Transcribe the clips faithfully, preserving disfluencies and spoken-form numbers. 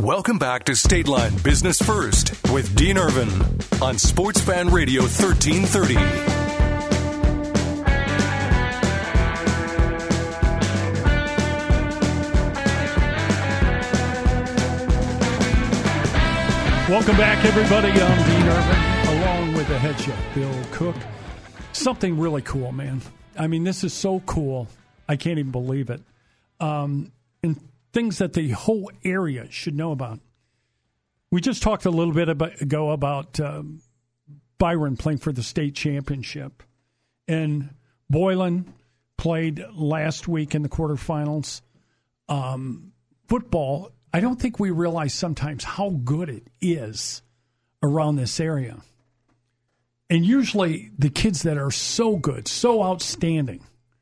Welcome back to State Line Business First with Dean Irvin on Sports Fan Radio thirteen thirty. Welcome back, everybody. I'm Dean Irvin, along with the head chef, Bill Cook. Something really cool, man. I mean, this is so cool. I can't even believe it. Um, and things that the whole area should know about. We just talked a little bit about, ago about um, Byron playing for the state championship. And Boylan played last week in the quarterfinals. Um, football, I don't think we realize sometimes how good it is around this area. And usually the kids that are so good, so outstanding,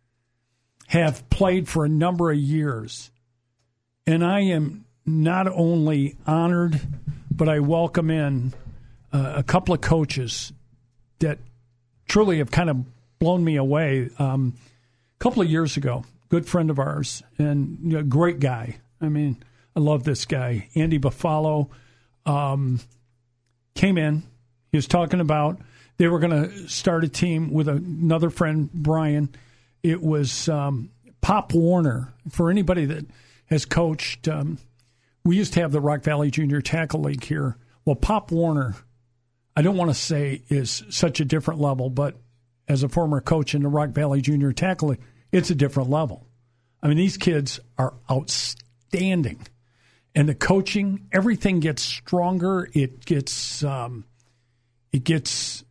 have played for a number of years. And I am not only honored, but I welcome in uh, a couple of coaches that truly have kind of blown me away. Um, a couple of years ago, good friend of ours and you know, great guy. I mean, I love this guy. Andy Buffalo um, came in. He was talking about they were going to start a team with another friend, Brian. It was um, Pop Warner. For anybody that has coached, um, we used to have the Rock Valley Junior Tackle League here. Well, Pop Warner, I don't want to say is such a different level, but as a former coach in the Rock Valley Junior Tackle League, it's a different level. I mean, these kids are outstanding. And the coaching, everything gets stronger. It gets, um, it gets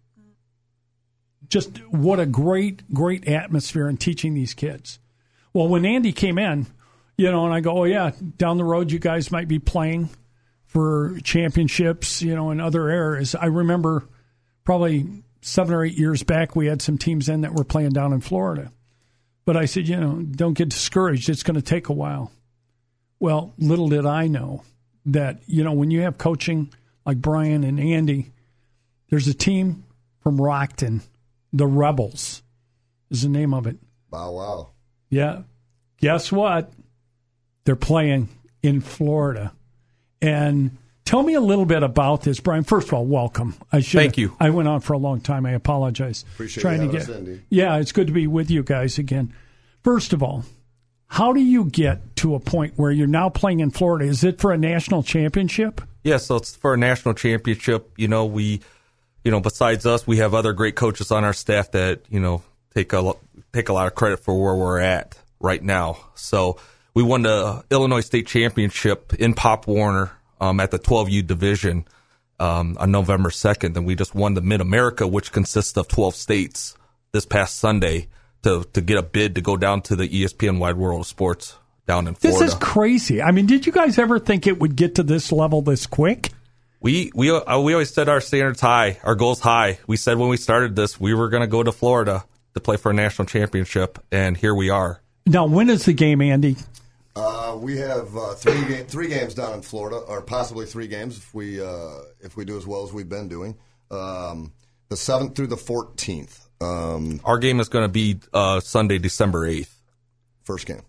just what a great, great atmosphere in teaching these kids. Well, when Andy came in, you know, and I go, oh, yeah, down the road you guys might be playing for championships, you know, in other areas. I remember probably seven or eight years back we had some teams in that were playing down in Florida. But I said, you know, don't get discouraged. It's going to take a while. Well, little did I know that, you know, when you have coaching like Brian and Andy, there's a team from Rockton, the Rebels is the name of it. Wow, wow. Yeah. Guess what? They're playing in Florida. And tell me a little bit about this, Brian. First of all, welcome. I should. Thank you. I went on for a long time. I apologize. Appreciate Trying you to having get, us, Andy. Yeah, it's good to be with you guys again. First of all, how do you get to a point where you're now playing in Florida? Is it for a national championship? Yeah, so it's for a national championship. You know, we, you know, besides us, we have other great coaches on our staff that, you know, take a, take a lot of credit for where we're at right now. So we won the Illinois State Championship in Pop Warner um, at the twelve U division um, on November second. And we just won the Mid-America, which consists of twelve states, this past Sunday to, to get a bid to go down to the E S P N Wide World of Sports down in Florida. This is crazy. I mean, did you guys ever think it would get to this level this quick? We we uh, we always set our standards high, our goals high. We said when we started this, we were going to go to Florida to play for a national championship, and here we are. Now, when is the game, Andy? Uh, we have uh, three ga- three games down in Florida, or possibly three games if we uh, if we do as well as we've been doing. Um, the seventh through the fourteenth. Um, Our game is going to be uh, Sunday, December eighth. First game.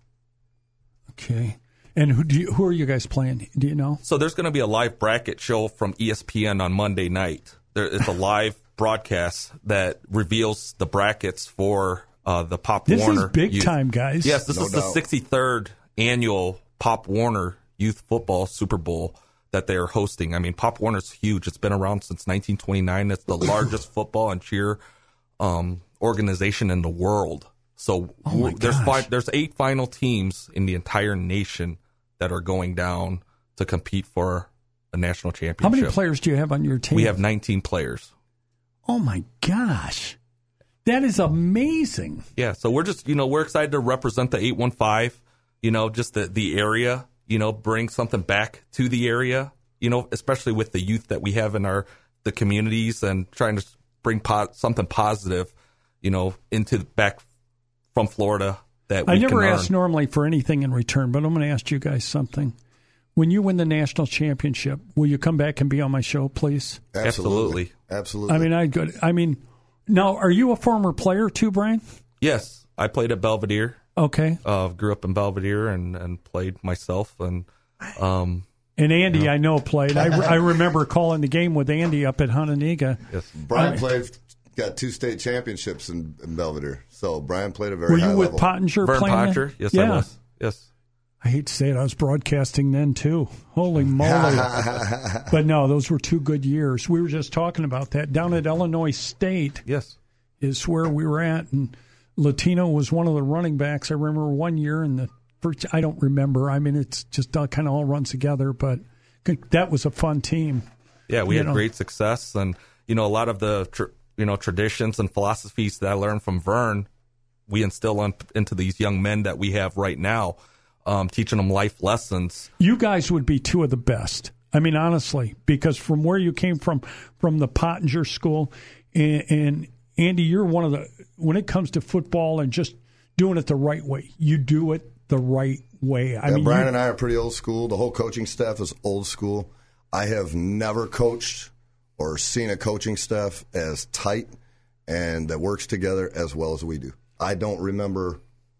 Okay. And who do you, who are you guys playing? Do you know? So there's going to be a live bracket show from E S P N on Monday night. There, it's a live broadcast that reveals the brackets for uh, the Pop This Warner. is big Youth. time, guys. Yes, this No is the doubt. sixty-third annual Pop Warner Youth Football Super Bowl that they are hosting. I mean, Pop Warner's huge. It's been around since nineteen twenty-nine. It's the largest football and cheer um, organization in the world. So Oh my there's gosh. five, there's eight final teams in the entire nation that are going down to compete for a national championship. How many players do you have on your team? We have nineteen players. Oh, my gosh. That is amazing. Yeah, so we're just, you know, we're excited to represent the eight one five, you know, just the, the area, you know, bring something back to the area, you know, especially with the youth that we have in our the communities and trying to bring po- something positive, you know, into back from Florida that we I never can ask earn. normally for anything in return, but I'm going to ask you guys something. When you win the national championship, will you come back and be on my show, please? Absolutely. Absolutely. I mean, I good. I mean, now, are you a former player too, Brian? Yes, I played at Belvedere. Okay. Uh, grew up in Belvedere and, and played myself. And um, And Andy, I know, played. I, I remember calling the game with Andy up at Hononegah. Yes. Brian I, played, got two state championships in, in Belvedere. So Brian played a very were high you with level. Pottinger Vern playing Pottinger? then? Yes, yeah. I was. Yes. I hate to say it, I was broadcasting then too. Holy moly. But no, those were two good years. We were just talking about that. Down at Illinois State Yes. is where we were at, and Latino was one of the running backs. I remember one year in the first, I don't remember. I mean, it's just kind of all runs together, but that was a fun team. Yeah, we You had know. great success, and you know a lot of the tr- you know traditions and philosophies that I learned from Vern, we instill on, into these young men that we have right now, um, teaching them life lessons. You guys would be two of the best. I mean, honestly, because from where you came from, from the Pottinger School, and, and Andy, you're one of the, when it comes to football and just doing it the right way, you do it the right way. I yeah, mean, Brian you, and I are pretty old school. The whole coaching staff is old school. I have never coached or seen a coaching staff as tight and that works together as well as we do. I don't remember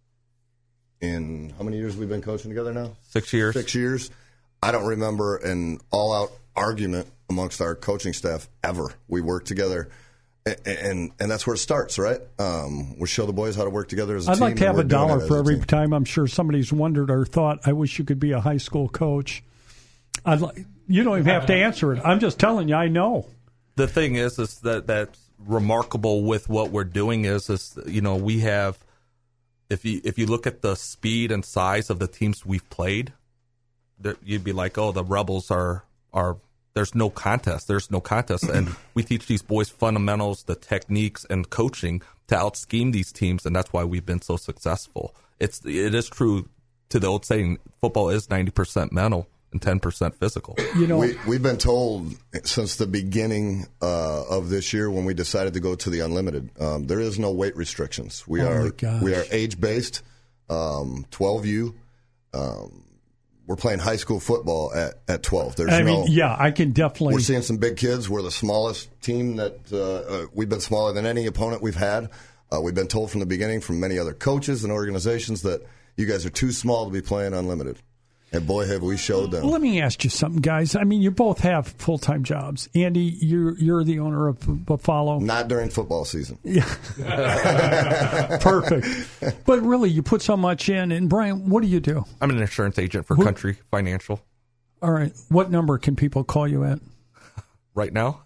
in how many years we've been coaching together now? Six years. Six years. I don't remember an all-out argument amongst our coaching staff ever. We work together, and and, and that's where it starts, right? Um, we show the boys how to work together as a I'd team. like to have a and we're doing dollar it for as a every team. time I'm sure somebody's wondered or thought, I wish you could be a high school coach. I'd like, you don't even have to answer it. I'm just telling you, I know. The thing is, is that that's remarkable with what we're doing is, is you know we have, if you if you look at the speed and size of the teams we've played, there, you'd be like, oh, the Rebels are are there's no contest, there's no contest, and we teach these boys fundamentals, the techniques, and coaching to out scheme these teams, and that's why we've been so successful. It's it is true to the old saying, football is ninety percent mental and ten percent physical. You know, We, we've been told since the beginning uh, of this year when we decided to go to the unlimited, um, there is no weight restrictions. We Oh, my are gosh. we are age based, um, twelve U. Um, we're playing high school football at, at twelve. There's I no. mean, yeah, I can definitely. We're seeing some big kids. We're the smallest team that uh, uh, we've been smaller than any opponent we've had. Uh, we've been told from the beginning from many other coaches and organizations that you guys are too small to be playing unlimited. And boy, have we showed them. Let me ask you something, guys. I mean, you both have full time jobs. Andy, you're you're the owner of Buffalo. Not during football season. Yeah, perfect. But really, you put so much in. And Brian, what do you do? I'm an insurance agent for Who- Country Financial All right, what number can people call you at? right now.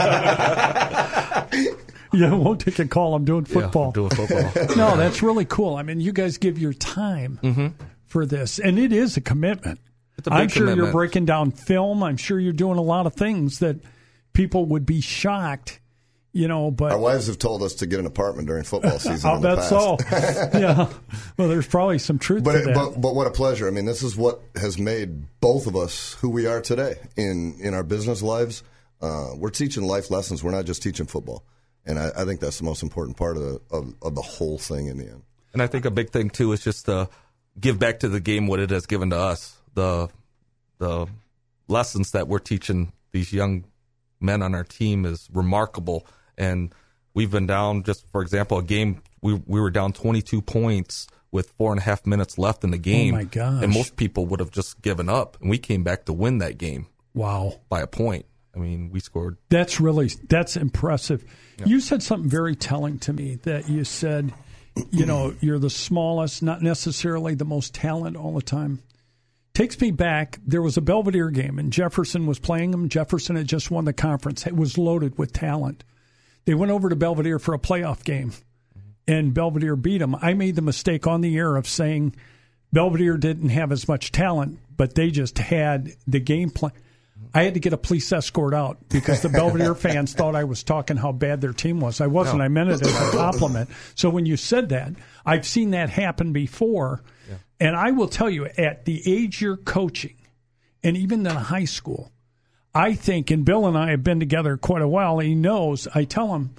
Yeah, won't take a call. I'm doing football. Yeah, doing football. No, that's really cool. I mean, you guys give your time Mm-hmm. for this, and it is a commitment. It's a big I'm sure you're commitment. breaking down film. I'm sure you're doing a lot of things that people would be shocked, you know. But Our wives have told us to get an apartment during football season. I'll in the bet past. so. Yeah. Well, there's probably some truth But, to it, that. but but what a pleasure! I mean, this is what has made both of us who we are today in in our business lives. Uh, we're teaching life lessons. We're not just teaching football, and I, I think that's the most important part of the of, of the whole thing in the end. And I think a big thing too is just to give back to the game what it has given to us. The the lessons that we're teaching these young men on our team is remarkable. And we've been down, just for example, a game we we were down twenty-two points with four and a half minutes left in the game. Oh, my gosh. And most people would have just given up, and we came back to win that game Wow. by a point. I mean, we scored. That's really that's impressive. You said something very telling to me that you said, you know, you're the smallest, not necessarily the most talent all the time. Takes me back. There was a Belvedere game, and Jefferson was playing them. Jefferson had just won the conference. It was loaded with talent. They went over to Belvedere for a playoff game, and Belvedere beat them. I made the mistake on the air of saying Belvedere didn't have as much talent, but they just had the game plan. I had to get a police escort out because the Belvedere fans thought I was talking how bad their team was. I wasn't. No. I meant it as a compliment. So when you said that, I've seen that happen before. Yeah. And I will tell you, at the age you're coaching, and even in high school, I think, and Bill and I have been together quite a while, he knows, I tell him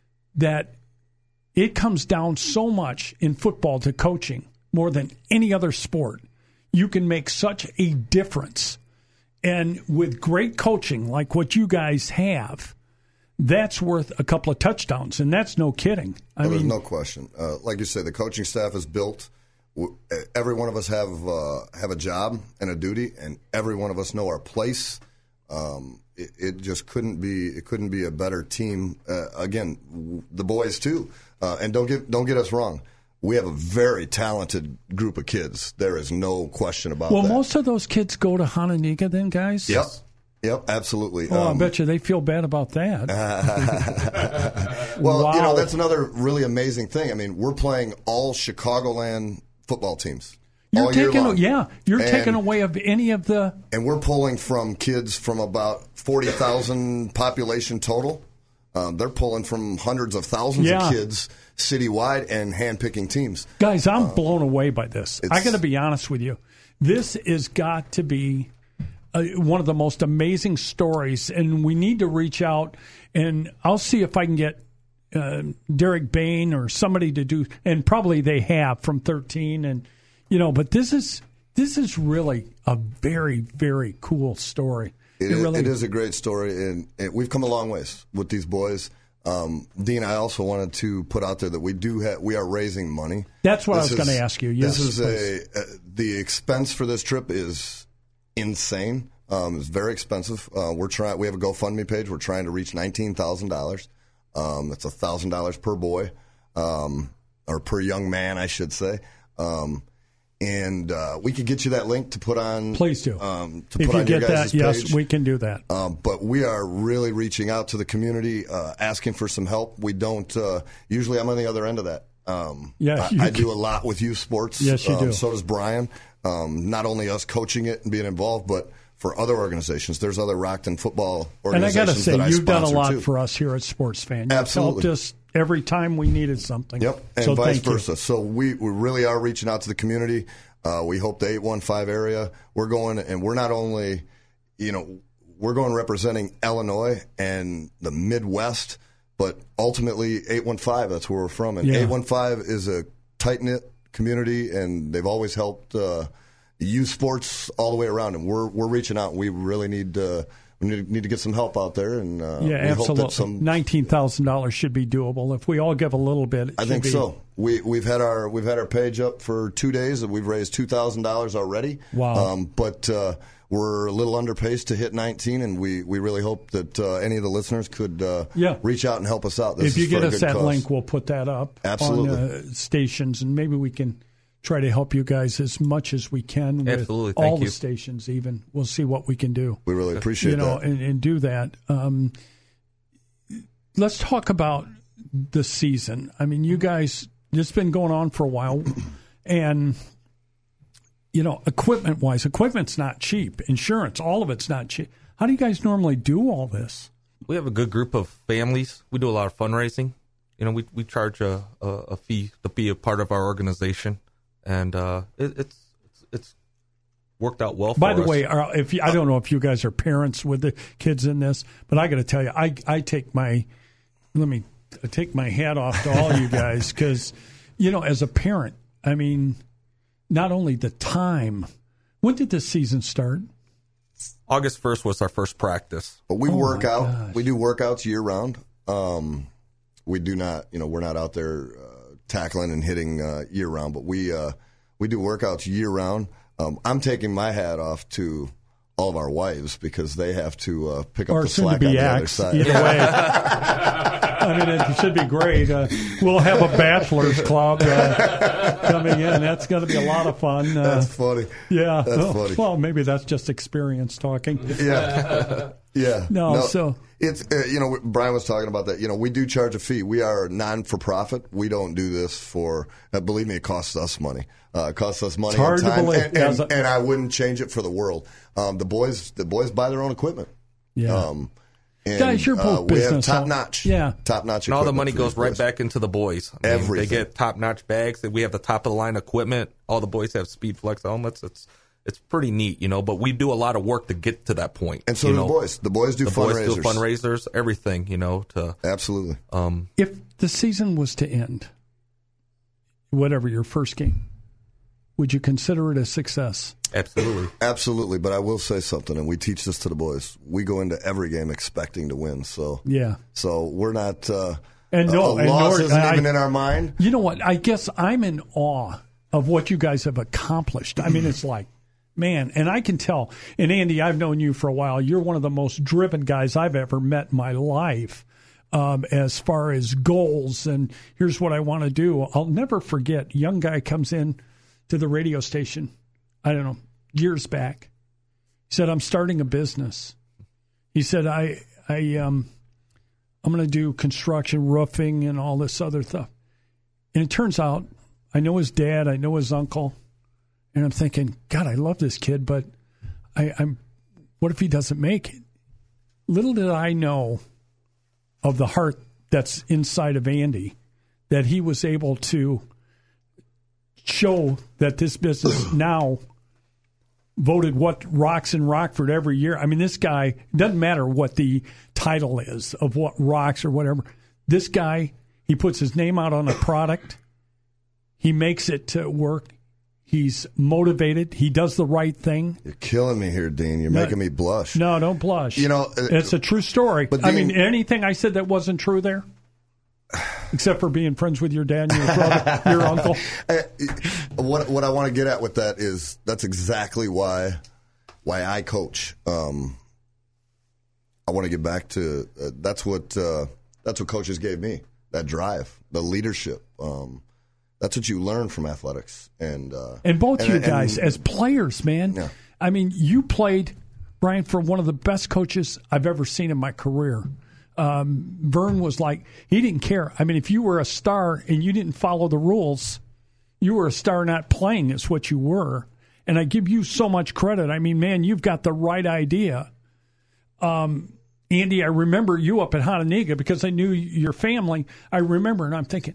that it comes down so much in football to coaching more than any other sport. You can make such a difference. And with great coaching like what you guys have, that's worth a couple of touchdowns, and that's no kidding. I Well, mean, there's no question. Uh, like you say, the coaching staff is built every one of us have uh, have a job and a duty, and every one of us know our place. Um, it, it just couldn't be it couldn't be a better team. Uh, again, the boys too, uh, and don't get don't get us wrong. We have a very talented group of kids. There is no question about well, that. Well, most of those kids go to Hononegah then, guys? Yep. Yep, absolutely. Oh, um, I bet you they feel bad about that. well, wow. you know, that's another really amazing thing. I mean, we're playing all Chicagoland football teams. You're all year taking, long. yeah, you're and, taking away of any of the. And we're pulling from kids from about forty thousand population total. Um, they're pulling from hundreds of thousands yeah. of kids citywide and handpicking teams. Guys, I'm uh, blown away by this. I got to be honest with you. This has got to be uh, one of the most amazing stories, and we need to reach out, and I'll see if I can get uh, Derek Bain or somebody to do, and probably they have from thirteen, and you know. But this is this is really a very very cool story. It, it, really, it is a great story, and, and we've come a long ways with these boys. Um, Dean, I also wanted to put out there that we do have, we are raising money. That's what this I was going to ask you. Yes, this is a, a the expense for this trip is insane. Um, it's very expensive. Uh, we're trying. We have a GoFundMe page. We're trying to reach nineteen thousand dollars. Um, that's a thousand dollars per boy, um, or per young man, I should say. Um, And uh, we could get you that link to put on. Please do. Um, to if put you on get your guys' that, yes, page. we can do that. Um, but we are really reaching out to the community, uh, asking for some help. We don't. Uh, usually, I'm on the other end of that. Um, yeah, I, I do a lot with youth sports. Yes, you um, do. So does Brian. Um, not only us coaching it and being involved, but for other organizations. There's other Rockton football organizations. And I got to say, that I you've done a lot too. for us here at Sports Fan. You've Absolutely. helped us every time we needed something. Yep, and so vice thank you. versa. So we, we really are reaching out to the community. Uh, we hope the eight one five area. We're going, and we're not only, you know, we're going representing Illinois and the Midwest, but ultimately eight one five, that's where we're from. And Yeah. eight one five is a tight-knit community, and they've always helped uh, youth sports all the way around. And we're we're reaching out. We really need uh, we need, need to get some help out there. And uh, yeah, we absolutely. Hope that some, nineteen thousand dollars should be doable if we all give a little bit. It I should think be, so. We we've had our we've had our page up for two days, and we've raised two thousand dollars already. Wow! Um, but uh, we're a little under pace to hit nineteen, and we, we really hope that uh, any of the listeners could uh, yeah. reach out and help us out. This if you is get for a us good that cause. link, we'll put that up Absolutely. on uh, stations, and maybe we can try to help you guys as much as we can with Absolutely. all Thank the you. stations. Even we'll see what we can do. We really appreciate you know, that. and, and do that. Um, let's talk about the season. I mean, you guys, it's been going on for a while, and you know, equipment wise, equipment's not cheap. Insurance, all of it's not cheap. How do you guys normally do all this? We have a good group of families. We do a lot of fundraising. You know, we we charge a, a, a fee to be a part of our organization, and uh, it, it's it's it's worked out well for By the us. way, are- if you, I don't know if you guys are parents with the kids in this, but I got to tell you, I I take my let me take my hat off to all you guys because you know, as a parent, I mean, not only the time. When did this season start? August first was our first practice. But we Oh, work my out. gosh. We do workouts year round. Um, we do not, you know, we're not out there uh, tackling and hitting uh, year round, but we uh, we do workouts year round. Um, I'm taking my hat off to all of our wives because they have to uh, pick up Or the soon to slack be on the other X. side. Either way. I mean, it should be great. Uh, we'll have a bachelor's club uh, coming in. That's going to be a lot of fun. Uh, That's funny. yeah. That's well, funny. well, maybe that's just experience talking. Yeah. Yeah. No, so- it's uh, you know, Brian was talking about that. You know, we do charge a fee. We are non for profit. We don't do this for. Uh, believe me, it costs us money. Uh, it costs us money. It's hard and to time, believe. and, As and, a- and I wouldn't change it for the world. Um, the boys, the boys buy their own equipment. Yeah. Um, and, Guys, you're both uh, we have business, top huh? notch. Yeah. top notch. And all the equipment money for goes these right boys. back into the boys. I mean, Everything. They get top-notch bags. We have the top-of-the-line equipment. All the boys have Speed Flex helmets. It's it's pretty neat, you know. But we do a lot of work to get to that point. And so you do know. the boys. The boys do The fundraisers. boys do fundraisers, everything, you know. To Absolutely. um, If the season was to end, whatever your first game, would you consider it a success? absolutely. Absolutely, but I will say something, and we teach this to the boys. We go into every game expecting to win, so Yeah. so we're not. Uh, And no, a and loss nor- isn't I- even in our mind. You know what? I guess I'm in awe of what you guys have accomplished. I mean, it's like, man, and I can tell. And Andy, I've known you for a while. You're one of the most driven guys I've ever met in my life um, as far as goals. And here's what I want to do. I'll never forget. Young guy comes in to the radio station, I don't know, years back. He said, I'm starting a business. He said, I, I, um, I'm going to do construction, roofing, and all this other stuff. And it turns out, I know his dad, I know his uncle, and I'm thinking, God, I love this kid, but I, I'm, what if he doesn't make it? Little did I know of the heart that's inside of Andy, that he was able to show that this business now voted what rocks in Rockford every year. I mean, this guy, doesn't matter what the title is of what rocks or whatever. This guy, he puts his name out on a product. He makes it to work. He's motivated. He does the right thing. You're killing me here, Dean. You're no, making me blush. No, don't blush. You know, uh, it's a true story. But I Dean, mean, anything I said that wasn't true there? Except for being friends with your dad and your brother, your uncle. What what I want to get at with that is that's exactly why why I coach. Um, I want to get back to uh, that's what uh, that's what coaches gave me, that drive, the leadership. Um, that's what you learn from athletics, and uh, and both and, you guys and, as players, man. Yeah. I mean, you played, Brian, for one of the best coaches I've ever seen in my career. Um, Vern was like, he didn't care. I mean, if you were a star and you didn't follow the rules, you were a star not playing is what you were. And I give you so much credit. I mean, man, you've got the right idea. Um, Andy, I remember you up at Hononegah because I knew your family. I remember, and I'm thinking,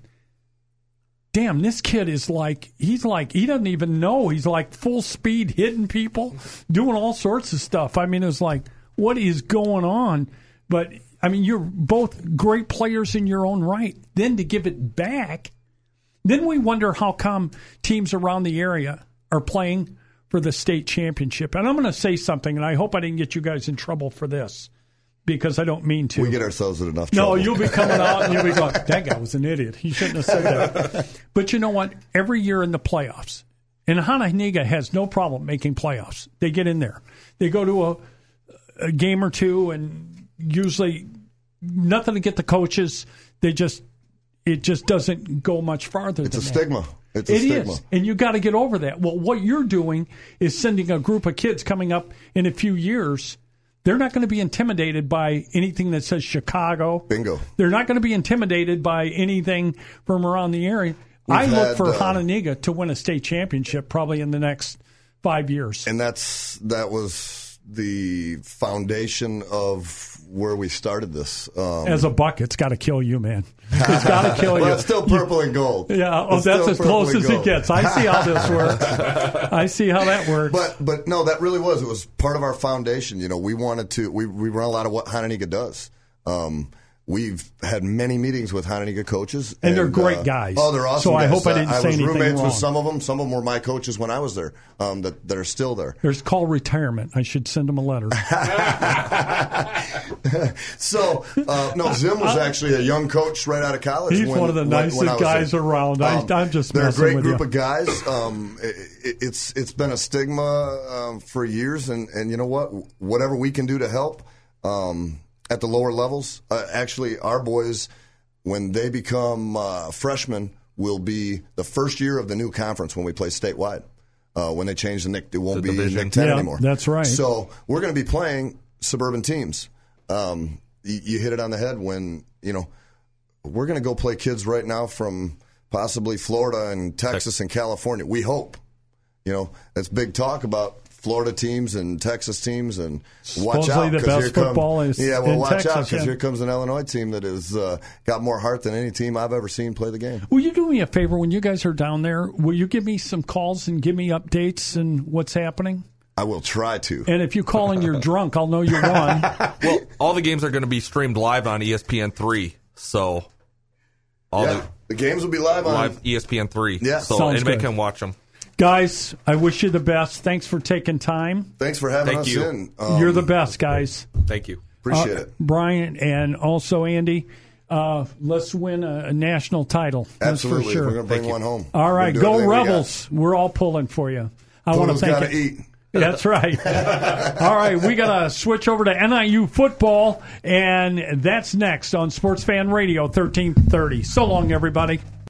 damn, this kid is like, he's like, he doesn't even know. He's like full speed hitting people, doing all sorts of stuff. I mean, it was like, what is going on? But I mean, you're both great players in your own right. Then to give it back, then we wonder how come teams around the area are playing for the state championship. And I'm going to say something, and I hope I didn't get you guys in trouble for this, because I don't mean to. We get ourselves in enough trouble. No, you'll be coming out and you'll be going, that guy was an idiot. He shouldn't have said that. But you know what? Every year in the playoffs, and Hononegah has no problem making playoffs. They get in there. They go to a, a game or two, and usually nothing to get the coaches. They just, it just doesn't go much farther it's than a that. stigma. It's a It stigma. is, and you got to get over that. Well, what you're doing is sending a group of kids coming up in a few years. They're not going to be intimidated by anything that says Chicago. Bingo. They're not going to be intimidated by anything from around the area. We've I look had, for uh, Hononegah to win a state championship probably in the next five years. And that's that was the foundation of where we started this. Um, As a buck, it's got to kill you, man. It's got to kill well, you. It's still purple you, and gold. Yeah, oh, it's that's as close as gold. it gets. I see how this works. I see how that works. But but no, that really was. It was part of our foundation. You know, we wanted to. We we run a lot of what Hononegah does. Um, We've had many meetings with Hononegah coaches. And, and they're great uh, guys. Oh, they're awesome So I guys. hope I didn't I, say I was anything roommates wrong. with some of them. Some of them were my coaches when I was there um, that, that are still there. There's call retirement. I should send them a letter. so, uh, no, Zim was actually a young coach right out of college. He's when, one of the when, nicest when guys there. around. I, Um, I'm just They're a messing great with group you. of guys. Um, it, it's It's been a stigma um, for years, and, and you know what? Whatever we can do to help um, at the lower levels, uh, actually, our boys – when they become uh, freshmen, will be the first year of the new conference when we play statewide. Uh, when they change the N I C, it won't The be division. N I C ten Yeah, anymore. that's right. So we're going to be playing suburban teams. Um, you, you hit it on the head when, you know, we're going to go play kids right now from possibly Florida and Texas and California. We hope. You know, that's big talk about Florida teams and Texas teams, and watch Supposedly out the because best here come, football is yeah, well, in watch Texas, out because yeah. here comes an Illinois team that has uh, got more heart than any team I've ever seen play the game. Will you do me a favor when you guys are down there? Will you give me some calls and give me updates and what's happening? I will try to. And if you call and you're drunk, I'll know you won. Well, all the games are going to be streamed live on E S P N three, so all yeah, the, the games will be live on live E S P N three. Yeah. So Sounds anybody good. can watch them. Guys, I wish you the best. Thanks for taking time. Thanks for having Thank us you. in. Um, You're the best, guys. Thank you. Appreciate Uh, it. Brian and also Andy, Uh, let's win a, a national title. That's Absolutely. for sure. We're going to bring one home. All right, We're go everything Rebels. We We're all pulling for you. I want to thank gotta you. eat. That's right. All right, we got to switch over to N I U football, and that's next on Sports Fan Radio thirteen thirty. So long, everybody.